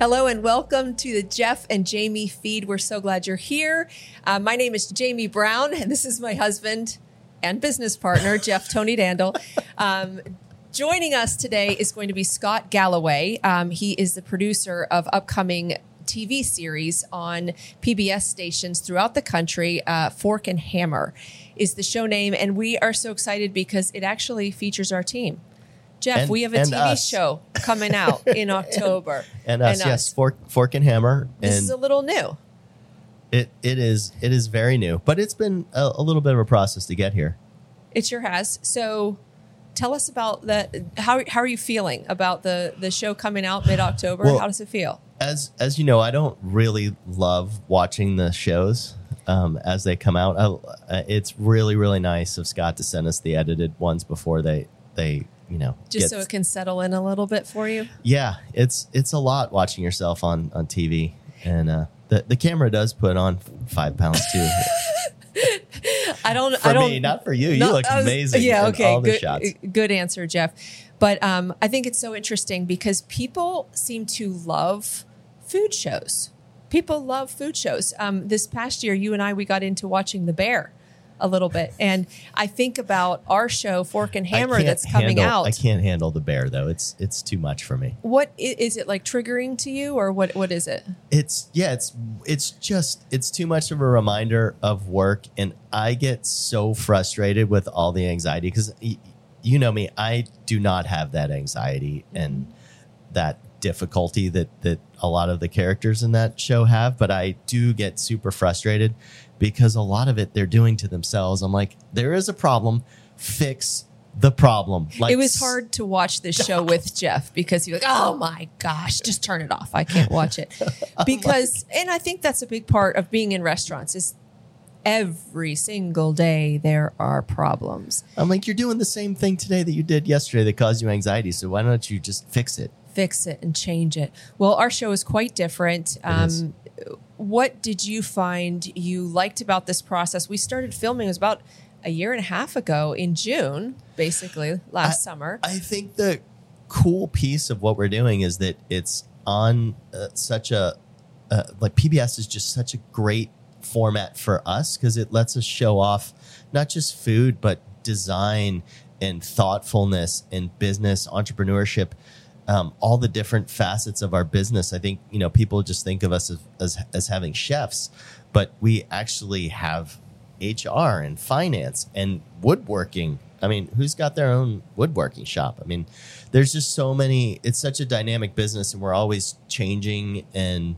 Hello and welcome to the Jeff and Jamie feed. We're so glad you're here. My name is Jamie Brown, and this is my husband and business partner, Jeff Tony Dandle. Joining us today is going to be Scott Galloway. He is the producer of upcoming TV series on PBS stations throughout the country. Fork and Hammer is the show name, and we are so excited because it actually features our team. Jeff, we have a TV show coming out in October. And us, yes, Fork and Hammer. This is a little new. It is very new, but it's been a little bit of a process to get here. It sure has. So tell us about that. How are you feeling about the show coming out mid-October? Well, how does it feel? As you know, I don't really love watching the shows as they come out. It's really, really nice of Scott to send us the edited ones before they just so it can settle in a little bit for you. Yeah, it's a lot watching yourself on TV, and the camera does put on 5 pounds too. For me, not for you. You look amazing. Yeah, okay. All the shots. Good answer, Jeff. But I think it's so interesting because people seem to love food shows. People love food shows. This past year, you and I, we got into watching The Bear a little bit. And I think about our show, Fork and Hammer, that's coming out. I can't handle The Bear, though. It's too much for me. What is it, like, triggering to you, or what is it? It's too much of a reminder of work, and I get so frustrated with all the anxiety because you know me, I do not have that anxiety and that difficulty that a lot of the characters in that show have, but I do get super frustrated because a lot of it they're doing to themselves. I'm like, there is a problem, fix the problem. Like, it was hard to watch this show with Jeff because you're like, oh my gosh, just turn it off. I can't watch it. Because, and I think that's a big part of being in restaurants is every single day there are problems. I'm like, you're doing the same thing today that you did yesterday that caused you anxiety. So why don't you just fix it? Fix it and change it. Well, our show is quite different. What did you find you liked about this process? We started filming, it was about a year and a half ago in June, basically last summer. I think the cool piece of what we're doing is that it's on such a, like PBS is just such a great format for us because it lets us show off not just food, but design and thoughtfulness and business, entrepreneurship. All the different facets of our business. I think, people just think of us as having chefs, but we actually have HR and finance and woodworking. I mean, who's got their own woodworking shop? I mean, there's just so many. It's such a dynamic business, and we're always changing. And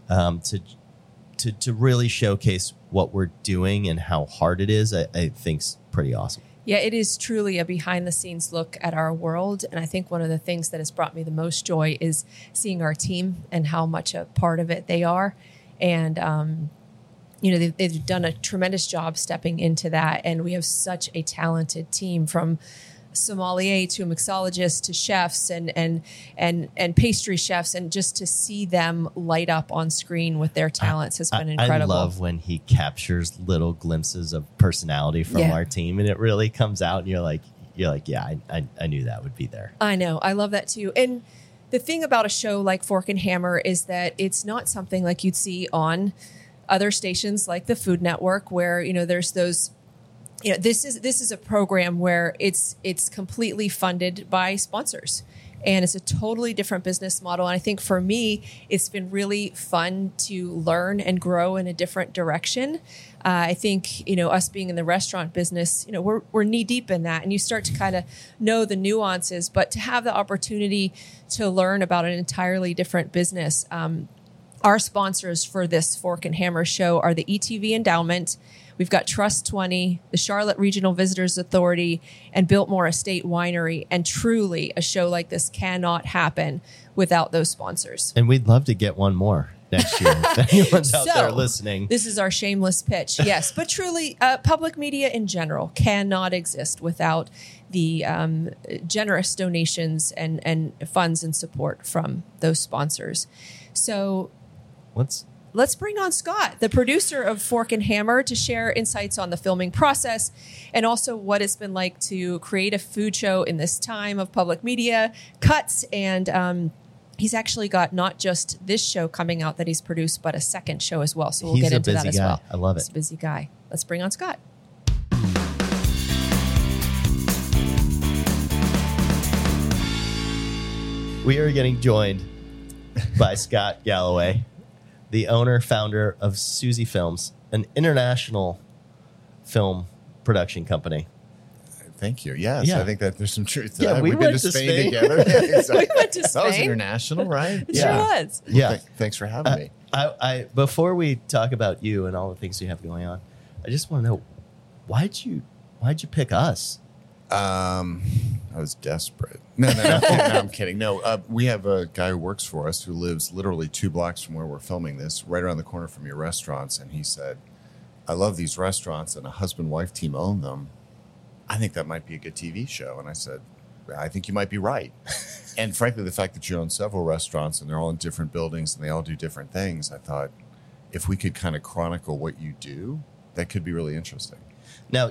to really showcase what we're doing and how hard it is, I think's pretty awesome. Yeah, it is truly a behind-the-scenes look at our world. And I think one of the things that has brought me the most joy is seeing our team and how much a part of it they are. And, they've done a tremendous job stepping into that. And we have such a talented team, from sommelier to mixologists to chefs and pastry chefs, and just to see them light up on screen with their talents has been incredible. I love when he captures little glimpses of personality from our team, and it really comes out, and you're like, yeah, I knew that would be there. I know, I love that too. And the thing about a show like Fork and Hammer is that it's not something like you'd see on other stations like the Food Network, where there's those. This is a program where it's completely funded by sponsors, and it's a totally different business model. And I think for me, it's been really fun to learn and grow in a different direction. I think, us being in the restaurant business, we're knee deep in that, and you start to kind of know the nuances, but to have the opportunity to learn about an entirely different business. Our sponsors for this Fork and Hammer show are the ETV Endowment. We've got Trust 20, the Charlotte Regional Visitors Authority, and Biltmore Estate Winery. And truly, a show like this cannot happen without those sponsors. And we'd love to get one more next year if anyone's out there listening. This is our shameless pitch. Yes, but truly, public media in general cannot exist without the generous donations and funds and support from those sponsors. So let's bring on Scott, the producer of Fork and Hammer, to share insights on the filming process and also what it's been like to create a food show in this time of public media cuts and he's actually got not just this show coming out that he's produced, but a second show as well. So we'll He's get a into that busy as guy. well. I love it. He's a busy guy. Let's bring on Scott. We are getting joined by Scott Galloway, the owner, founder of Susie Films, an international film production company. Thank you. Yes, Yeah. I think that there's some truth to Yeah, that. we We've been went to to Spain Spain. together. Yeah, exactly. We went to That was Spain. international, right? It sure was. Yeah. Thanks for having me. I before we talk about you and all the things you have going on, I just want to know why'd you pick us? I was desperate. No, I'm kidding. No, we have a guy who works for us who lives literally 2 blocks from where we're filming this, right around the corner from your restaurants. And he said, I love these restaurants, and a husband-wife team own them. I think that might be a good TV show. And I said, I think you might be right. And frankly, the fact that you own several restaurants and they're all in different buildings and they all do different things, I thought if we could kind of chronicle what you do, that could be really interesting. Now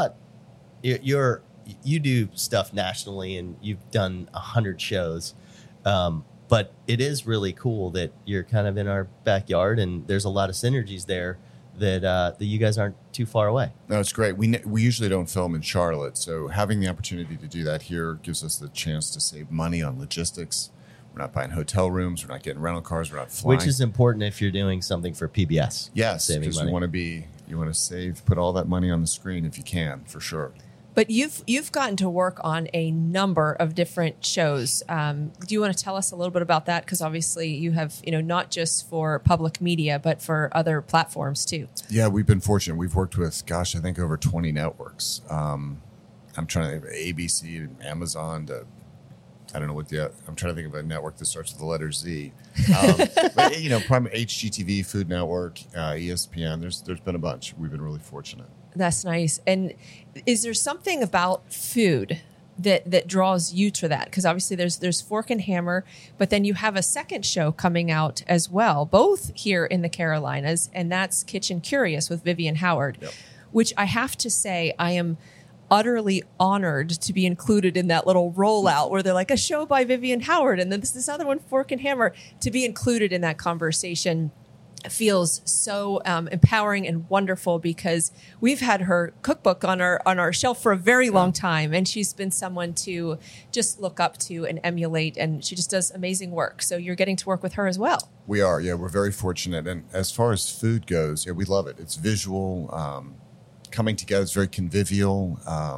you do stuff nationally and you've done 100 shows, but it is really cool that you're kind of in our backyard and there's a lot of synergies there that you guys aren't too far away. No, it's great. We usually don't film in Charlotte, so having the opportunity to do that here gives us the chance to save money on logistics. We're not buying hotel rooms. We're not getting rental cars. We're not flying. Which is important if you're doing something for PBS. yes, saving because money. you want to save, put all that money on the screen if you can, for sure. But you've gotten to work on a number of different shows. Do you want to tell us a little bit about that? Because obviously you have, not just for public media, but for other platforms too. Yeah, we've been fortunate. We've worked with, I think over 20 networks. I'm trying to think of ABC and Amazon to, I don't know what I'm trying to think of a network that starts with the letter Z. But, Prime HGTV, Food Network, ESPN. There's been a bunch. We've been really fortunate. That's nice. And is there something about food that draws you to that? Because obviously there's Fork and Hammer, but then you have a second show coming out as well, both here in the Carolinas, and that's Kitchen Curious with Vivian Howard, Yep. which I have to say I am utterly honored to be included in that little rollout where they're like a show by Vivian Howard and then this other one, Fork and Hammer. To be included in that conversation feels so empowering and wonderful because we've had her cookbook on our shelf for a very long time, and she's been someone to just look up to and emulate, and she just does amazing work. So you're getting to work with her as well. We are, yeah. We're very fortunate. And as far as food goes, yeah, we love it. It's visual, coming together. It's very convivial.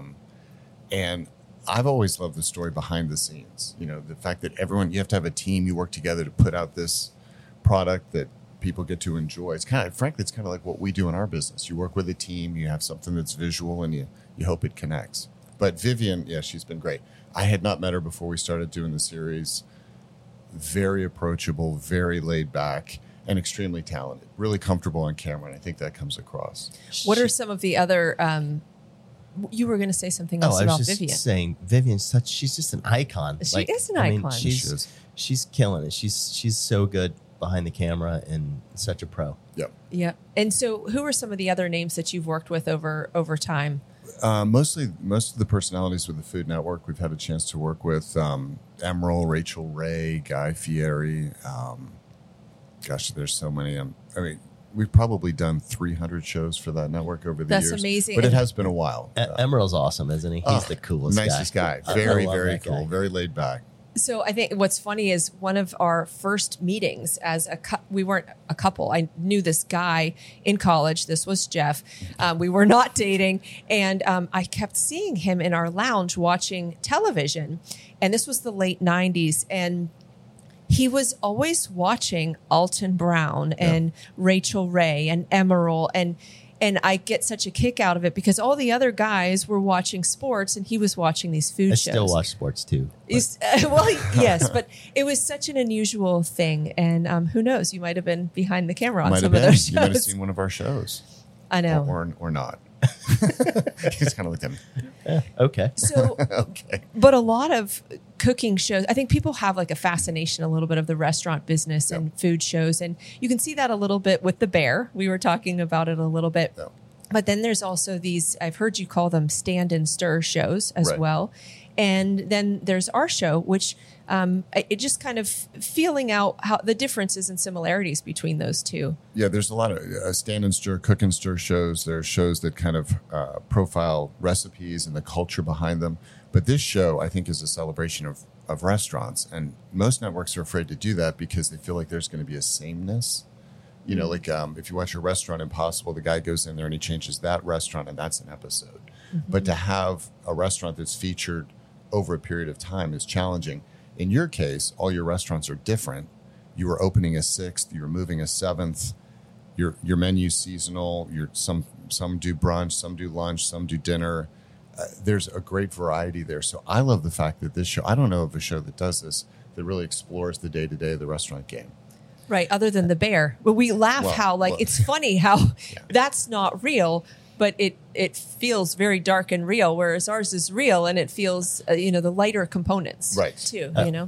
And I've always loved the story behind the scenes. The fact that you have to have a team, you work together to put out this product that people get to enjoy. It's kind of like what we do in our business. You work with a team, you have something that's visual, and you hope it connects. But Vivian, yeah, she's been great. I had not met her before we started doing the series. Very approachable, very laid back, and extremely talented. Really comfortable on camera, and I think that comes across. What are some of the other you were going to say something else I about was just Vivian. saying she's just an icon. She is an icon. She's killing it. She's so good behind the camera and such a pro. Yep. Yeah. And so who are some of the other names that you've worked with over time? Most of the personalities with the Food Network we've had a chance to work with. Emerald, Rachel Ray, Guy Fieri. There's so many. We've probably done 300 shows for that network over the years. That's amazing. But it has been a while. Emerald's awesome, isn't he? He's the coolest guy. Nicest guy. I Very, love very that cool. guy. Very laid back. So I think what's funny is one of our first meetings as we weren't a couple. I knew this guy in college. This was Jeff. We were not dating. And I kept seeing him in our lounge watching television. And this was the late 90s. And he was always watching Alton Brown and Rachel Ray and Emerald. And I get such a kick out of it because all the other guys were watching sports and he was watching these food I shows. still watch sports too. Well, yes, but it was such an unusual thing. And who knows? You might have been behind the camera on some of those shows. You might have seen one of our shows. I know. Or not. He's kind of like them. Okay. So, Okay. but a lot of cooking shows, I think people have like a fascination a little bit of the restaurant business and food shows. And you can see that a little bit with The Bear. We were talking about it a little bit. Yep. But then there's also these, I've heard you call them stand and stir shows as Right. well. And then there's our show, which it just kind of feeling out how the differences and similarities between those two. Yeah, there's a lot of stand and stir, cook and stir shows. There are shows that kind of profile recipes and the culture behind them. But this show, I think, is a celebration of restaurants. And most networks are afraid to do that because they feel like there's going to be a sameness. You know, like if you watch a Restaurant Impossible, the guy goes in there and he changes that restaurant and that's an episode. But to have a restaurant that's featured over a period of time is challenging. In your case, all your restaurants are different. You are opening a 6th, you're moving a 7th. Your menu's seasonal. Some do brunch, some do lunch, some do dinner. There's a great variety there. So I love the fact that this show, I don't know of a show that does this, that really explores the day-to-day of the restaurant game. Right. Other than the bear. But we laugh it's funny how that's not real, but it feels very dark and real, whereas ours is real and it feels, the lighter components Right. too,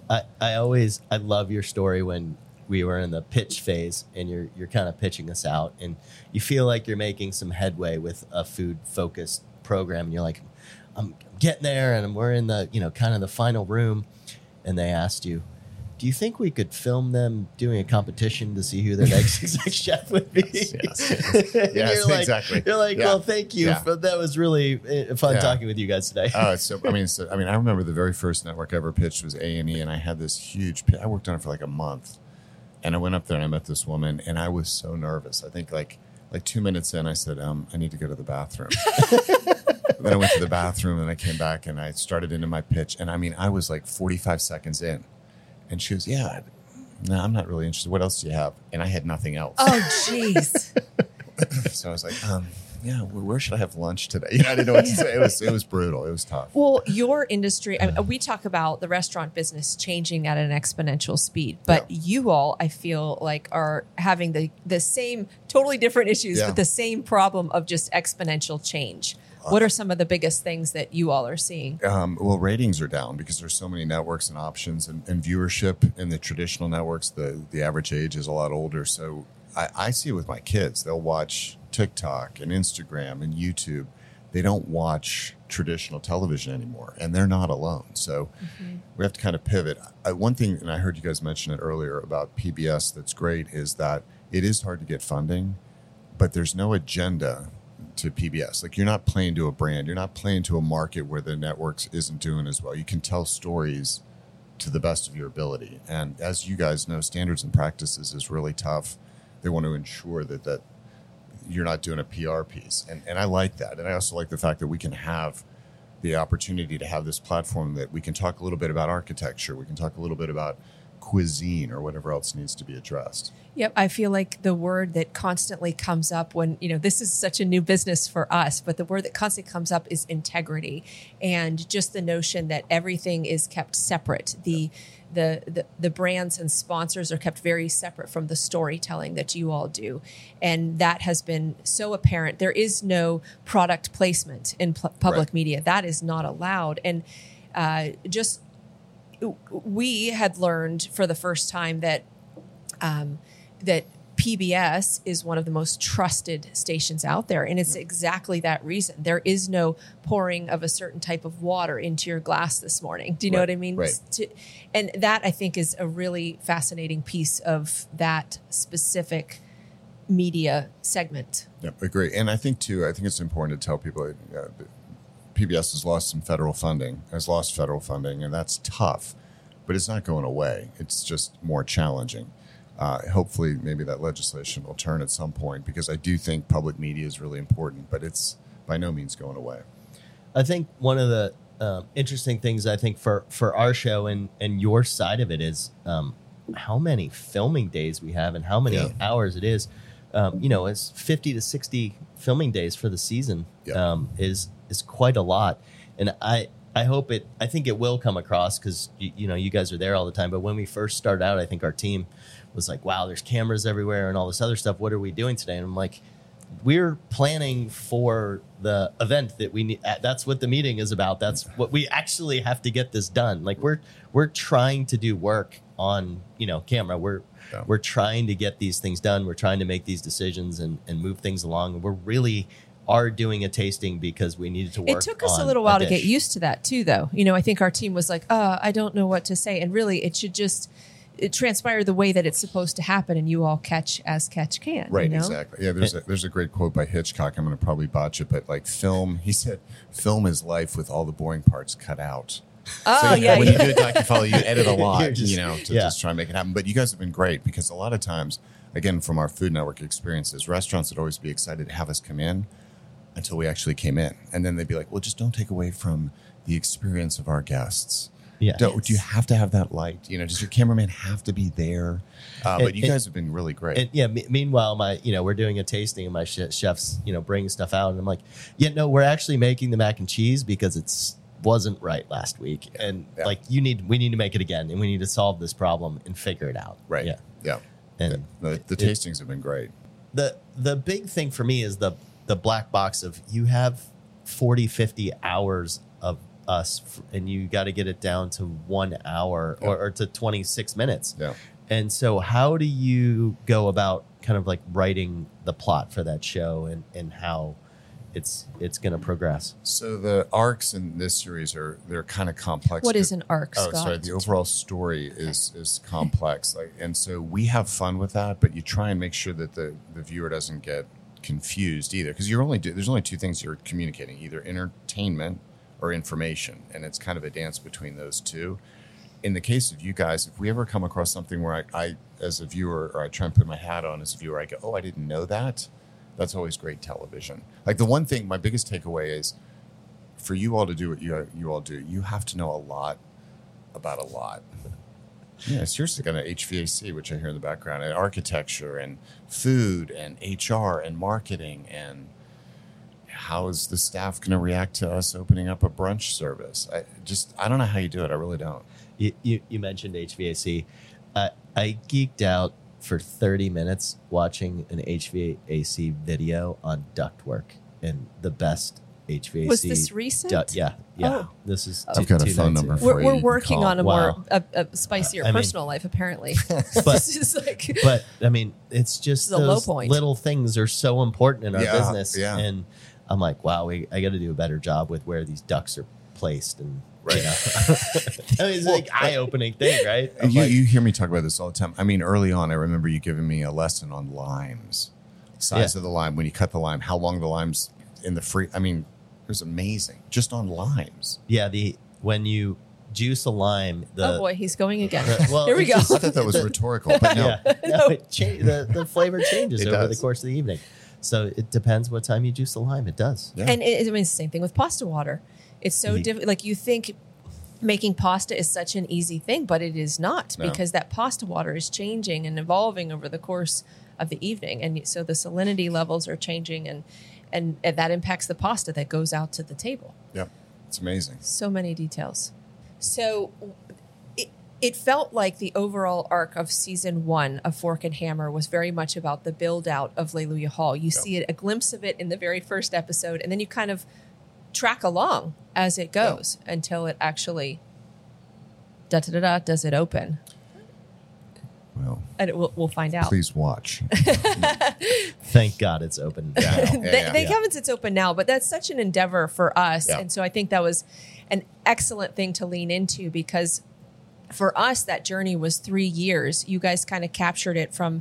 I love your story when we were in the pitch phase and you're kind of pitching us out and you feel like you're making some headway with a food focused program and you're like, I'm getting there and we're in the, kind of the final room. And they asked you, do you think we could film them doing a competition to see who their next exec chef would be? Yes, You're like, exactly. You're like, well, thank you. Yeah. That was really fun talking with you guys today. I remember the very first network I ever pitched was A&E, and I had this huge. I worked on it for like a month, and I went up there and I met this woman, and I was so nervous. I think like 2 minutes in, I said, I need to go to the bathroom. Then I went to the bathroom, and I came back, and I started into my pitch, and I was like 45 seconds in. And she goes, no, I'm not really interested. What else do you have? And I had nothing else. Oh, jeez. So I was like, where should I have lunch today? I didn't know what to say. It was brutal. It was tough. Well, your industry, we talk about the restaurant business changing at an exponential speed, but you all, I feel like, are having the same, totally different issues, but the same problem of just exponential change. What are some of the biggest things that you all are seeing? Well, ratings are down because there's so many networks and options and viewership in the traditional networks. The average age is a lot older. So I see it with my kids. They'll watch TikTok and Instagram and YouTube. They don't watch traditional television anymore, and they're not alone. So we have to kind of pivot. One thing, and I heard you guys mention it earlier about PBS that's great, is that it is hard to get funding, but there's no agenda to PBS. Like, you're not playing to a brand. You're not playing to a market where the networks isn't doing as well. You can tell stories to the best of your ability. And as you guys know, standards and practices is really tough. They want to ensure that you're not doing a PR piece. And I like that. And I also like the fact that we can have the opportunity to have this platform that we can talk a little bit about architecture. We can talk a little bit about cuisine or whatever else needs to be addressed. Yep. I feel like the word that constantly comes up when, this is such a new business for us, but the word that constantly comes up is integrity, and just the notion that everything is kept separate. The brands and sponsors are kept very separate from the storytelling that you all do. And that has been so apparent. There is no product placement in public media. That is not allowed. And we had learned for the first time that that PBS is one of the most trusted stations out there. And it's exactly that reason. There is no pouring of a certain type of water into your glass this morning. Do you know what I mean? Right. And that, I think, is a really fascinating piece of that specific media segment. Yep, agree. And I think it's important to tell people PBS has lost federal funding, and that's tough, but it's not going away. It's just more challenging. Hopefully, maybe that legislation will turn at some point, because I do think public media is really important, but it's by no means going away. I think one of the interesting things, I think, for our show and your side of it is how many filming days we have and how many hours it is. It's 50 to 60 filming days for the season is quite a lot. And I think it will come across because, you guys are there all the time. But when we first started out, I think our team was like, wow, there's cameras everywhere and all this other stuff. What are we doing today? And I'm like, we're planning for the event that we need. That's what the meeting is about. That's what we actually have to get this done. Like, we're trying to do work on, camera. We're trying to get these things done. We're trying to make these decisions and move things along. And we're really are doing a tasting because we needed to work. It took us a on little while to dish. get used to that too, though. You know, I think our team was like, I don't know what to say. And really, it should just transpire the way that it's supposed to happen, and you all catch as catch can. Right, you know? exactly. Yeah, there's a great quote by Hitchcock. I'm going to probably botch it, but like film, he said, film is life with all the boring parts cut out. Oh, So yeah. when you do a docu-follow, you edit a lot, You're just- to yeah. just try and make it happen. But you guys have been great because a lot of times, again, from our Food Network experiences, restaurants would always be excited to have us come in until we actually came in. And then they'd be like, well, just don't take away from the experience of our guests. Yeah. Do you have to have that light? Does your cameraman have to be there? But you guys have been really great. And yeah, meanwhile, we're doing a tasting and my chefs, bringing stuff out. And I'm like, no, we're actually making the mac and cheese because it's wasn't right last week. And we need to make it again, and we need to solve this problem and figure it out. Right. Yeah. Yeah. And the tastings have been great. The big thing for me is the black box of you have 40, 50 hours of us and you got to get it down to 1 hour or to 26 minutes. Yeah. And so how do you go about kind of like writing the plot for that show and how it's going to progress? So the arcs in this series they're kind of complex. What is an arc, Oh, Scott? sorry. The overall story is complex, and so we have fun with that. But you try and make sure that the viewer doesn't get confused either, because there's only two things you're communicating: either entertainment or information, and it's kind of a dance between those two. In the case of you guys, if we ever come across something where I as a viewer, or I try and put my hat on as a viewer, I go, "Oh, I didn't know that." That's always great television. Like the one thing, my biggest takeaway is for you all to do what you all do, you have to know a lot about a lot. Yeah, seriously, got an HVAC, which I hear in the background, and architecture and food and HR and marketing, and how is the staff going to react to us opening up a brunch service? I don't know how you do it. I really don't. You mentioned HVAC. I geeked out for 30 minutes watching an HVAC video on ductwork and the best HVAC. Was this recent? Yeah. Oh. This is I've got a phone number for you. We're You can working call. on a Wow. more spicier I mean- personal life, apparently. But- This is like, But I mean, it's just This is a low those point. little things are so important in our Yeah, business. yeah. And I'm like, wow, I got to do a better job with where these ducks are placed. And Right. I mean, it's like eye-opening thing, right? I'm You, like, you hear me talk about this all the time. I mean, early on, I remember you giving me a lesson on limes, size of the lime, when you cut the lime, how long the lime's in the free. I mean, it was amazing just on limes. yeah, when you juice a lime, oh boy, he's going again. well, Here we it's go. just- I thought that was rhetorical, but no. no, the flavor changes It over does. the course of the evening. So it depends what time you juice the lime. It does. Yeah. And it's the same thing with pasta water. It's so Mhm. different. Like you think making pasta is such an easy thing, but it is not, No. because that pasta water is changing and evolving over the course of the evening. And so the salinity levels are changing, and that impacts the pasta that goes out to the table. Yep. It's amazing. So many details. So it felt like the overall arc of season 1 of Fork and Hammer was very much about the build out of Leluya Hall. You see a glimpse of it in the very first episode, and then you kind of track along as it goes until it actually does it open. Well, And we'll find out. please watch. Thank God it's open now. Thank heavens it's open now, but that's such an endeavor for us. Yeah. And so I think that was an excellent thing to lean into, because for us, that journey was 3 years. You guys kind of captured it from,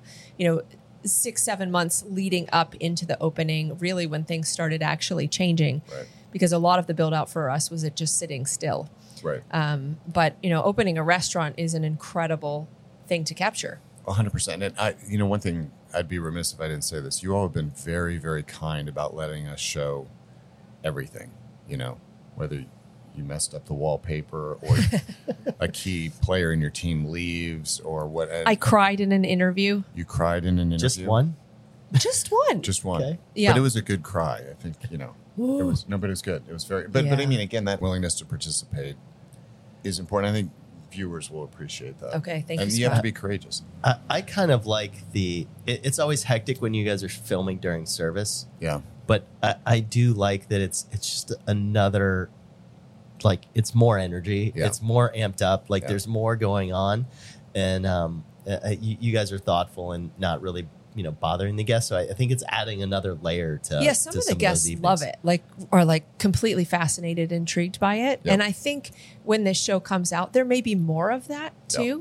6-7 months leading up into the opening, really when things started actually changing. Right. Because a lot of the build out for us was it just sitting still. Right. But, opening a restaurant is an incredible thing to capture. 100%. And one thing, I'd be remiss if I didn't say this. You all have been very, very kind about letting us show everything. Whether you messed up the wallpaper or a key player in your team leaves or what. I cried in an interview. You cried in an interview. Just one? Just one. Just one. Okay. Yeah. But it was a good cry. I think, it was, no, but it was good. It was very, but I Yeah. mean, again, that willingness to participate is important. I think viewers will appreciate that. Okay, thank and you, you have to Scott. be courageous. I kind of like it's always hectic when you guys are filming during service, Yeah. but I do like that it's just another, like, it's more energy. Yeah. It's more amped up. Like Yeah. there's more going on. And you guys are thoughtful and not really bothering the guests. So I think it's adding another layer to some to of the guests those love evenings. it, are completely fascinated, intrigued by it. Yep. And I think when this show comes out, there may be more of that too.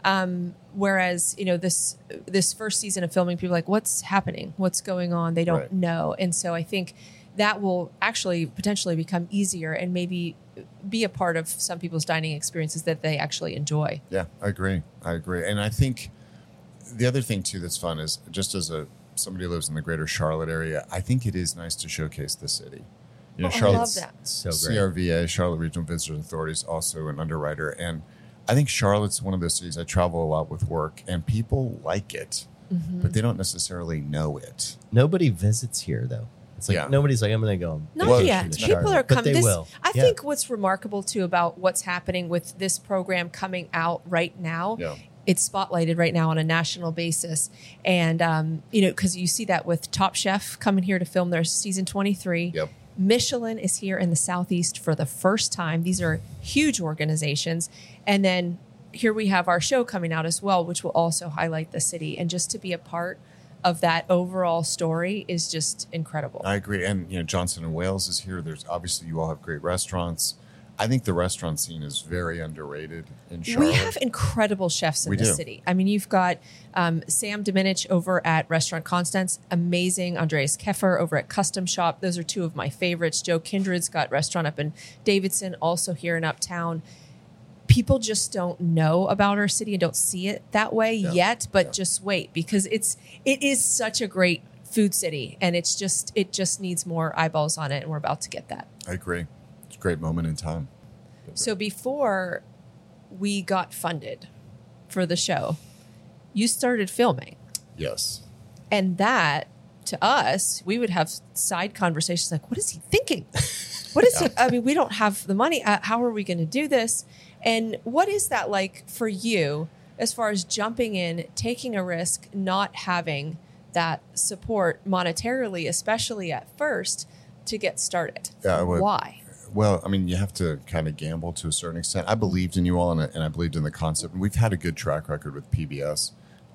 Whereas, this first season of filming, people are like, what's happening? What's going on? They don't Right. know. And so I think that will actually potentially become easier and maybe be a part of some people's dining experiences that they actually enjoy. Yeah, I agree. And I think the other thing too that's fun is, just as somebody who lives in the greater Charlotte area, I think it is nice to showcase the city. I love Charlotte's that. So great. CRVA, Charlotte Regional Visitors Authority, is also an underwriter, and I think Charlotte's one of those cities I travel a lot with work, and people like it, but they don't necessarily know it. Nobody visits here though. It's like Yeah. nobody's like, I'm going to go. Not Well, yet. to People are But coming. they will. I Yeah. think what's remarkable too about what's happening with this program coming out right now, Yeah. it's spotlighted right now on a national basis. And, because you see that with Top Chef coming here to film their season 23. Yep. Michelin is here in the Southeast for the first time. These are huge organizations. And then here we have our show coming out as well, which will also highlight the city. And just to be a part of that overall story is just incredible. I agree. And, Johnson & Wales is here. There's obviously, you all have great restaurants. I think the restaurant scene is very underrated in Charlotte. We have incredible chefs in We the do. city. I mean, you've got Sam Dominich over at Restaurant Constance, amazing. Andreas Keffer over at Custom Shop. Those are two of my favorites. Joe Kindred's got restaurant up in Davidson, also here in Uptown. People just don't know about our city and don't see it that way yet, but just wait, because it is such a great food city, and it just needs more eyeballs on it, and we're about to get that. I agree. It's a great moment in time. So before we got funded for the show, you started filming. Yes. And that, to us, we would have side conversations like, what is he thinking? What is he? I mean, we don't have the money. How are we going to do this? And what is that like for you as far as jumping in, taking a risk, not having that support monetarily, especially at first, to get started? Yeah, I would. Why? Well, I mean, you have to kind of gamble to a certain extent. I believed in you all, and I believed in the concept. And we've had a good track record with PBS.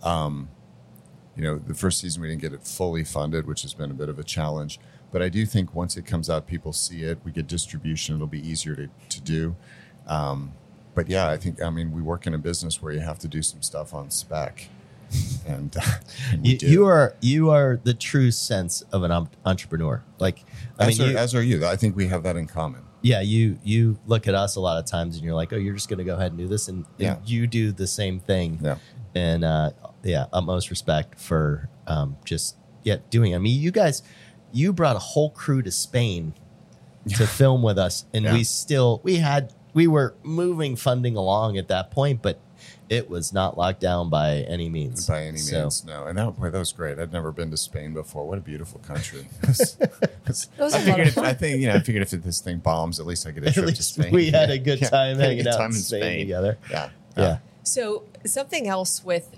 The first season we didn't get it fully funded, which has been a bit of a challenge. But I do think once it comes out, people see it. We get distribution. It'll be easier to do. But yeah, I think, we work in a business where you have to do some stuff on spec. And we do. You are the true sense of an entrepreneur. Like, As are you. I think we have that in common. Yeah, you look at us a lot of times and you're like, oh, you're just going to go ahead and do this, and you do the same thing. Yeah. And utmost respect for doing it. I mean, you guys, you brought a whole crew to Spain to film with us, and we were moving funding along at that point, but it was not locked down by any means. By any means, no. And that was great. I'd never been to Spain before. What a beautiful country. I figured if this thing bombs, at least I get a trip to Spain. We had a good time hanging out in in Spain together. Yeah. So something else with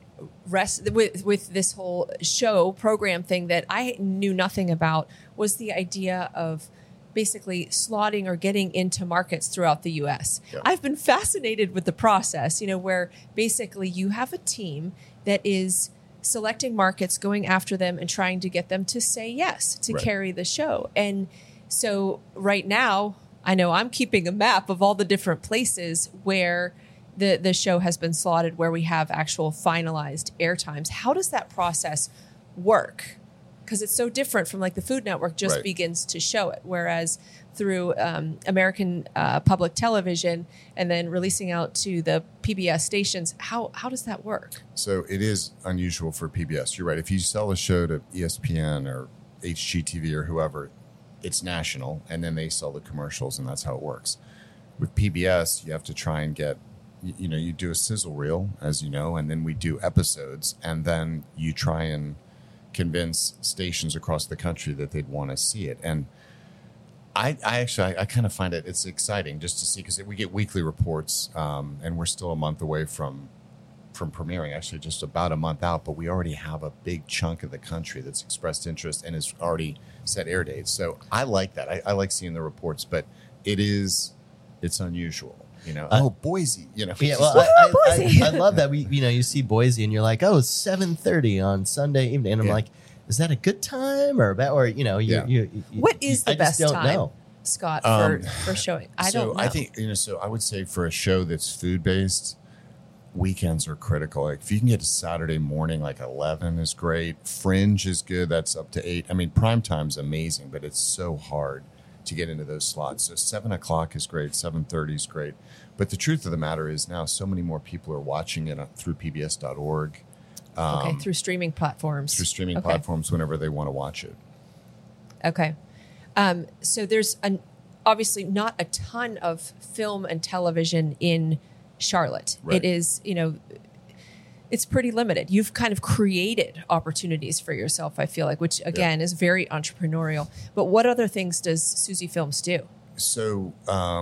this whole show program thing that I knew nothing about was the idea of basically slotting or getting into markets throughout the U.S. Yep. I've been fascinated with the process, where basically you have a team that is selecting markets, going after them and trying to get them to say yes to carry the show. And so right now, I know I'm keeping a map of all the different places where the show has been slotted, where we have actual finalized air times. How does that process work? Because it's so different from like the Food Network just begins to show it, whereas through American public television and then releasing out to the PBS stations, how does that work? So it is unusual for PBS. You're right. If you sell a show to ESPN or HGTV or whoever, it's national, and then they sell the commercials, and that's how it works. With PBS, you have to try and get, you do a sizzle reel, as you know, and then we do episodes, and then you try and convince stations across the country that they'd want to see it. And I kind of find it's exciting just to see, because we get weekly reports, and we're still a month away from premiering, actually just about a month out, but we already have a big chunk of the country that's expressed interest and has already set air dates. So I like that. I like seeing the reports, but it's unusual. Boise, Yeah, well, Boise. I love that you see Boise and you're like, oh, it's 7:30 on Sunday evening, and I'm like, is that a good time or bad? Or what is the I just best don't time, know. Scott, for showing? I don't know. I think so I would say for a show that's food based, weekends are critical. Like if you can get to Saturday morning, like 11 is great. Fringe is good. That's up to 8. I mean, prime time's amazing, but it's so hard to get into those slots. So 7:00 is great. 7:30 is great. But the truth of the matter is now so many more people are watching it through PBS.org. Through streaming platforms. Platforms whenever they want to watch it. Okay. So there's obviously not a ton of film and television in Charlotte. Right. It is, it's pretty limited. You've kind of created opportunities for yourself, I feel like, which again is very entrepreneurial. But what other things does Suzy Films do? So,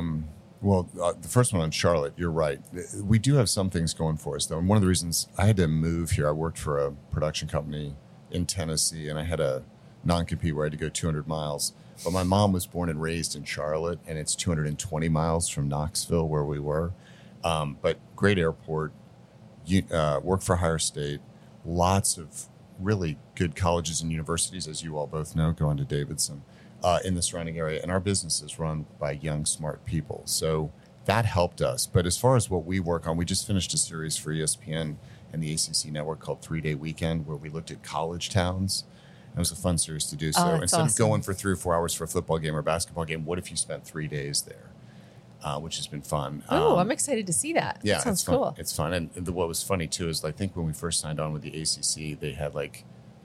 the first one on Charlotte, you're right. We do have some things going for us, though. And one of the reasons I had to move here, I worked for a production company in Tennessee, and I had a non-compete where I had to go 200 miles. But my mom was born and raised in Charlotte, and it's 220 miles from Knoxville, where we were. But great airport, work for Higher State, lots of really good colleges and universities, as you all both know, going to Davidson, in the surrounding area. And our business is run by young, smart people. So that helped us. But as far as what we work on, we just finished a series for ESPN and the ACC network called 3 Day Weekend, where we looked at college towns. It was a fun series to do. So instead of going for 3 or 4 hours for a football game or basketball game, what if you spent 3 days there? Which has been fun. I'm excited to see that. Yeah, that sounds it's fun. cool. It's fun. And what was funny, too, is I think when we first signed on with the ACC, they had like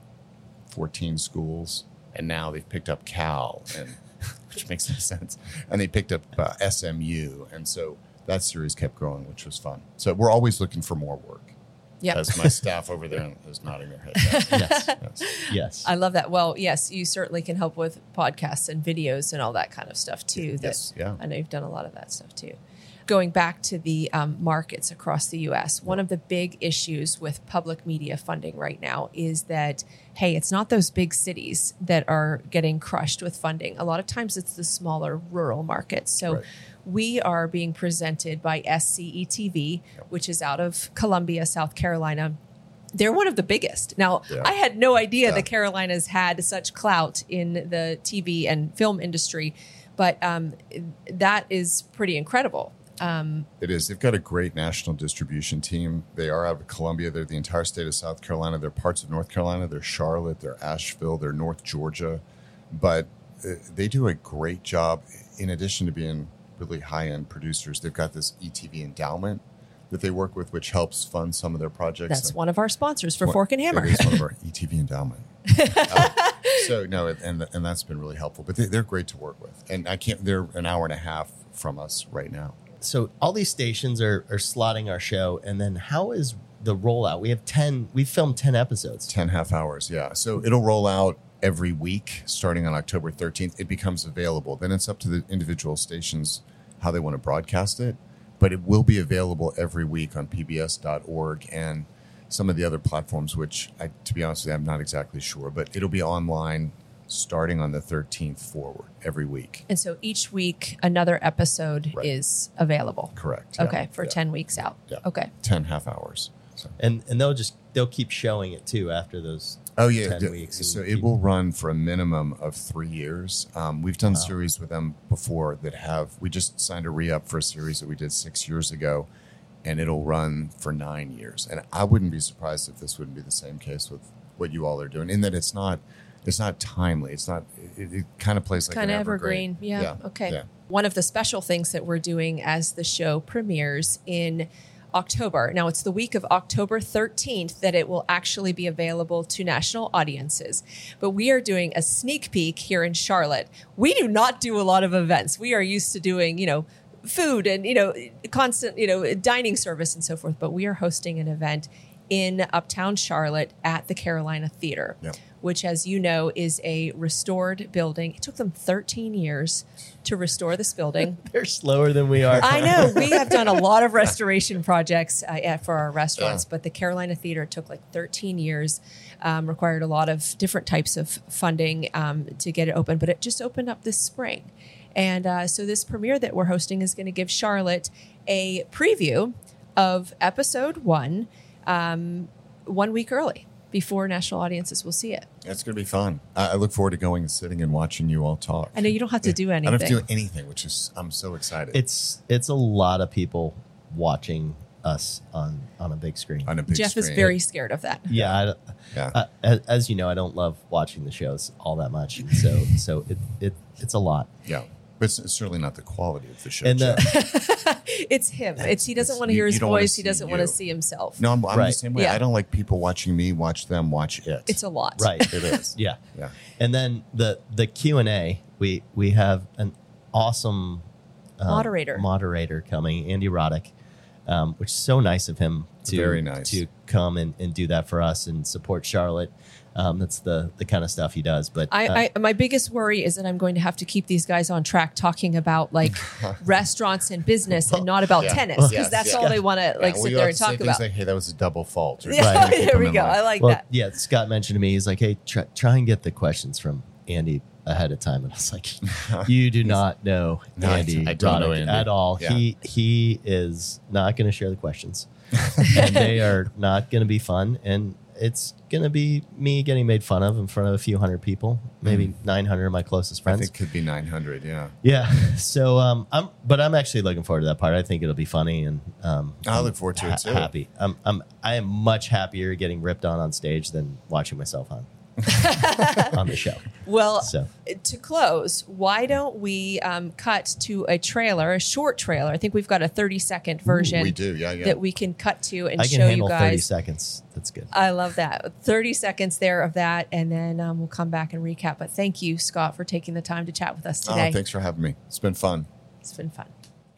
14 schools. And now they've picked up Cal, which makes no sense. And they picked up SMU. And so that series kept growing, which was fun. So we're always looking for more work. Yeah. As my staff over there is nodding their head. Yes. I love that. Well, yes, you certainly can help with podcasts and videos and all that kind of stuff too. Yes, yeah. I know you've done a lot of that stuff too. Going back to the markets across the U.S., one of the big issues with public media funding right now is that, hey, it's not those big cities that are getting crushed with funding. A lot of times it's the smaller rural markets. So we are being presented by SCETV, which is out of Columbia, South Carolina. They're one of the biggest. Now, I had no idea the Carolinas had such clout in the TV and film industry, but that is pretty incredible. It is. They've got a great national distribution team. They are out of Columbia. They're the entire state of South Carolina. They're parts of North Carolina. They're Charlotte. They're Asheville. They're North Georgia. But they do a great job. In addition to being really high-end producers, they've got this ETV endowment that they work with, which helps fund some of their projects. That's one of our sponsors for Fork and Hammer. It is one of our ETV endowment. And that's been really helpful. But they're great to work with. And they're an hour and a half from us right now. So all these stations are slotting our show, and then how is the rollout? We've filmed 10 episodes. 10 half hours, yeah. So it'll roll out every week starting on October 13th. It becomes available. Then it's up to the individual stations how they want to broadcast it. But it will be available every week on pbs.org and some of the other platforms, which, to be honest with you, I'm not exactly sure. But it'll be online starting on the 13th forward every week. And so each week, another episode is available. Correct. Okay, for 10 weeks out. Yeah. Okay. 10 half hours. So. And they'll keep showing it too after those 10 weeks. So it will run for a minimum of 3 years. We've done series with them before we just signed a re-up for a series that we did 6 years ago, and it'll run for 9 years. And I wouldn't be surprised if this wouldn't be the same case with what you all are doing, in that it's not timely. It's not. It kind of plays like kind an of evergreen. Yeah. Okay. Yeah. One of the special things that we're doing as the show premieres in October. Now, it's the week of October 13th that it will actually be available to national audiences. But we are doing a sneak peek here in Charlotte. We do not do a lot of events. We are used to doing, food and, constant, dining service and so forth. But we are hosting an event in Uptown Charlotte at the Carolina Theater, which, as you know, is a restored building. It took them 13 years to restore this building. They're slower than we are. I know. We have done a lot of restoration projects for our restaurants, but the Carolina Theater took like 13 years, required a lot of different types of funding to get it open, but it just opened up this spring. And so this premiere that we're hosting is going to give Charlotte a preview of episode 1 1 week early before national audiences will see it. It's going to be fun. I look forward to going and sitting and watching you all talk. I know you don't have to do anything. I don't have to do anything, which is, I'm so excited. It's a lot of people watching us on a big screen. On a big Jeff screen. is very scared of that. Yeah, Yeah. as you know, I don't love watching the shows all that much, so it's a lot. Yeah. But it's certainly not the quality of the show. And Jeff. It's him. He doesn't want to you- hear his you don't wanna voice. He see doesn't want to you. see himself. No, I'm Right. the same way. Yeah. I don't like people watching me watch them watch it. It's a lot. Right, It is. yeah. Yeah. And then the Q&A, we have an awesome moderator coming, Andy Roddick, which is so nice of him Very nice. to come and do that for us and support Charlotte. That's the kind of stuff he does. But My biggest worry is that I'm going to have to keep these guys on track talking about like restaurants and business and not about Yeah. tennis because Yes, that's yeah. all they want to like well, sit you there have and to say talk things about. Like, hey, that was a double fault. Or Yeah, trying to keep there them we in go. line. I like well, that. yeah, Scott mentioned to me, he's like, hey, try and get the questions from Andy ahead of time. And I was like, you do not know No, I Andy don't know Roddick Andy. at all. Yeah. He is not going to share the questions. And they are not going to be fun. And it's going to be me getting made fun of in front of a few hundred people, maybe 900 of my closest I friends. think it could be 900, yeah. Yeah. So, I'm actually looking forward to that part. I think it'll be funny, and I look forward to it, too. Happy. I am much happier getting ripped on stage than watching myself on the show. Well, So. to close, why don't we cut to a trailer, a short trailer? I think we've got a 30-second version we do, yeah. that we can cut to and I can show you handle 30 guys. seconds. That's good. I love that. 30 seconds there of that, and then we'll come back and recap. But thank you, Scott, for taking the time to chat with us today. Oh, thanks for having me. It's been fun. It's been fun.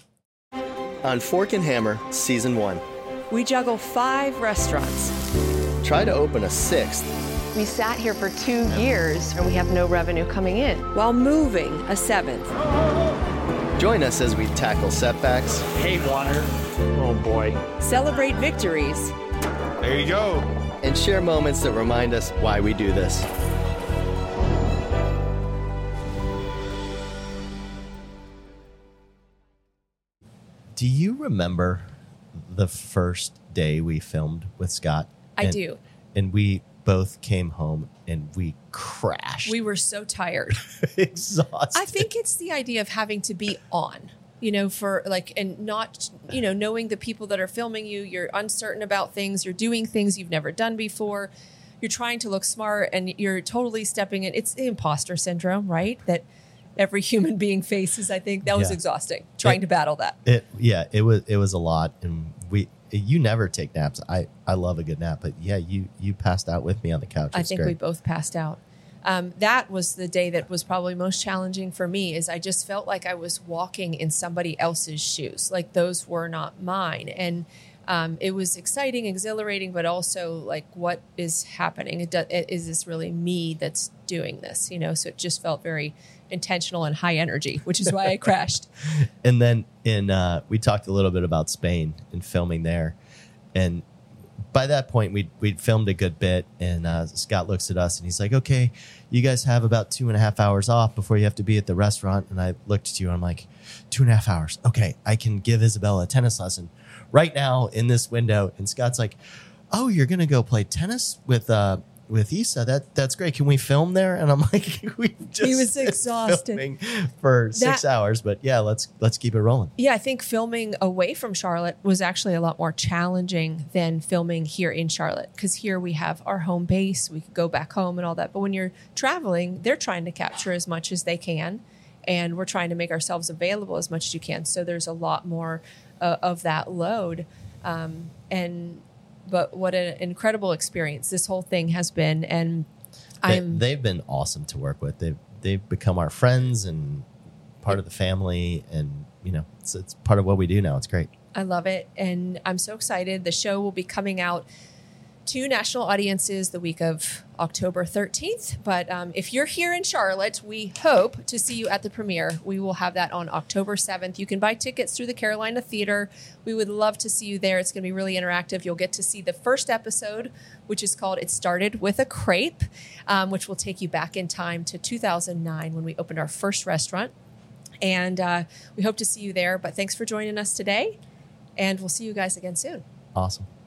On Fork and Hammer, Season 1. We juggle 5 restaurants. Try to open a 6th. We sat here for 2 years and we have no revenue coming in. While moving a 7th. Join us as we tackle setbacks, Hey, water. Oh, boy. Celebrate victories. There you go. and share moments that remind us why we do this. Do you remember the first day we filmed with Scott? I do. And we both came home and we crashed. We were so tired. Exhausted. I think it's the idea of having to be on, you know, for like, and not, you know, knowing the people that are filming you, you're uncertain about things, you're doing things you've never done before, you're trying to look smart and you're totally stepping in. It's the imposter syndrome, right? That every human being faces. I think that was Yeah. exhausting trying to battle that. It was a lot. And you never take naps. I love a good nap, but yeah, you passed out with me on the couch. I It's think great. we both passed out. That was the day that was probably most challenging for me is I just felt like I was walking in somebody else's shoes. Like those were not mine. And it was exciting, exhilarating, but also like, what is happening? Is this really me that's doing this? You know, so it just felt very intentional and high energy, which is why I crashed. And then we talked a little bit about Spain and filming there. And by that point, we'd filmed a good bit. And Scott looks at us and he's like, okay, you guys have about 2.5 hours off before you have to be at the restaurant. And I looked at you and I'm like, 2.5 hours. Okay, I can give Isabella a tennis lesson right now in this window. And Scott's like, oh, you're going to go play tennis with Issa? That's great. Can we film there? And I'm like, we just He was been exhausted. filming for 6 hours, but yeah, let's keep it rolling. Yeah, I think filming away from Charlotte was actually a lot more challenging than filming here in Charlotte because here we have our home base. We could go back home and all that. But when you're traveling, they're trying to capture as much as they can. And we're trying to make ourselves available as much as you can. So there's a lot more of that load. But what an incredible experience this whole thing has been. And They've been awesome to work with. They've become our friends and part of the family, and you know, it's part of what we do now. It's great. I love it. And I'm so excited. The show will be coming out to national audiences the week of October 13th. But if you're here in Charlotte, we hope to see you at the premiere. We will have that on October 7th. You can buy tickets through the Carolina Theater. We would love to see you there. It's going to be really interactive. You'll get to see the first episode, which is called It Started with a Crepe, which will take you back in time to 2009 when we opened our first restaurant. And we hope to see you there. But thanks for joining us today. And we'll see you guys again soon. Awesome.